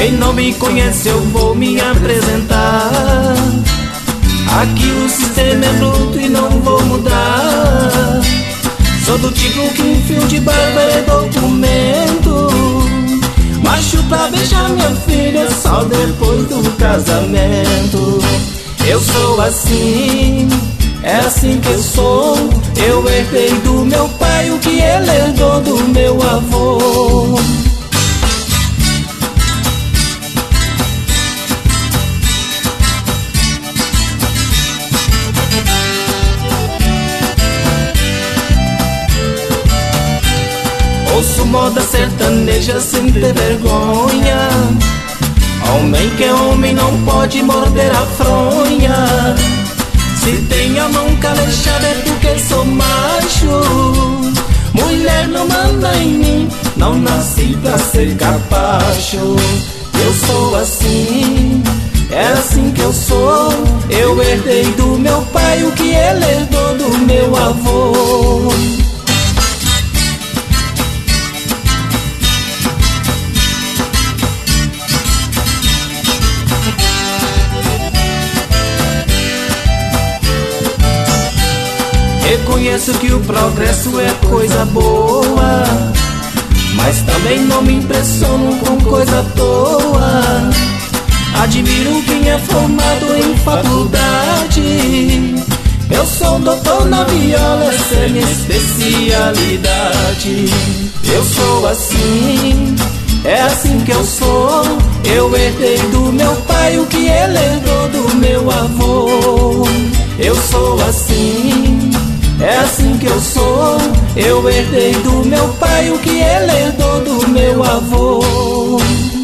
Quem não me conhece eu vou me apresentar. Aqui o sistema é bruto e não vou mudar. Sou do tipo que um fio de barba é documento. Macho pra beijar minha filha só depois do casamento. Eu sou assim, é assim que eu sou. Eu herdei do meu pai o que ele herdou do meu avô. Ouço moda sertaneja sem ter vergonha. Homem que é homem não pode morder a fronha. Se tem a mão calejada é porque sou macho. Mulher não manda em mim, não nasci pra ser capacho. Eu sou assim, é assim que eu sou. Eu herdei do meu pai o que ele herdou do meu avô. Reconheço que o progresso é coisa boa, mas também não me impressiono com coisa à toa. Admiro quem é formado em faculdade. Eu sou doutor na viola, essa é minha especialidade. Eu sou assim, é assim que eu sou. Eu herdei do meu pai o que ele herdou do meu avô. Eu sou assim, é assim que eu sou. Eu herdei do meu pai o que ele herdou do meu avô.